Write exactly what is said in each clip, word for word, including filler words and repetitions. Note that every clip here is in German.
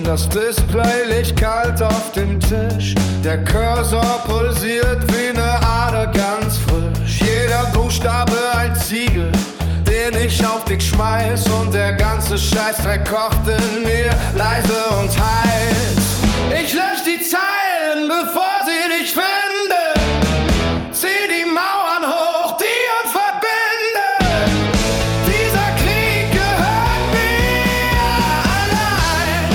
Das Display liegt kalt auf dem Tisch. Der Cursor pulsiert wie ne Ader ganz frisch. Jeder Buchstabe ein Ziegel, den ich auf dich schmeiß. Und der ganze Scheißdreck kocht in mir leise und heiß. Ich lösch die Zeilen, bevor sie dich finden. Zieh die Mauern hoch, die uns verbinden. Dieser Krieg gehört mir allein.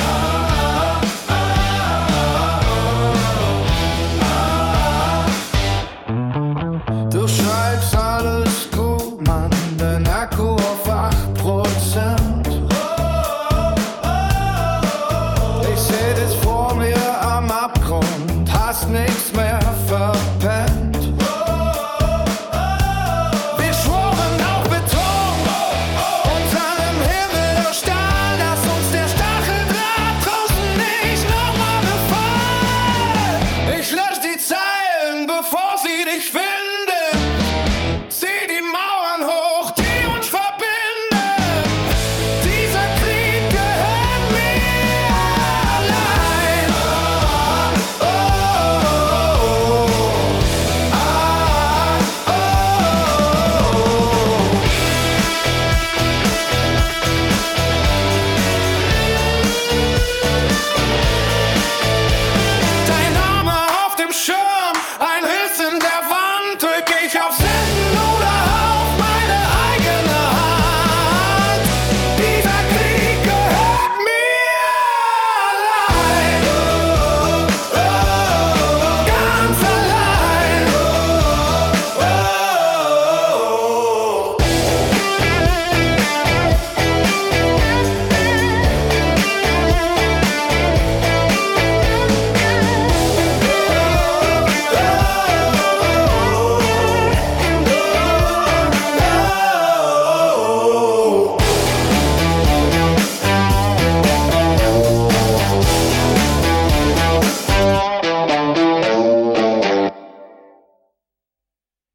Du schreibst alles gut, Mann, dein Akku auf acht Prozent. Ich seh dich vor mir am Abgrund, hast nichts mehr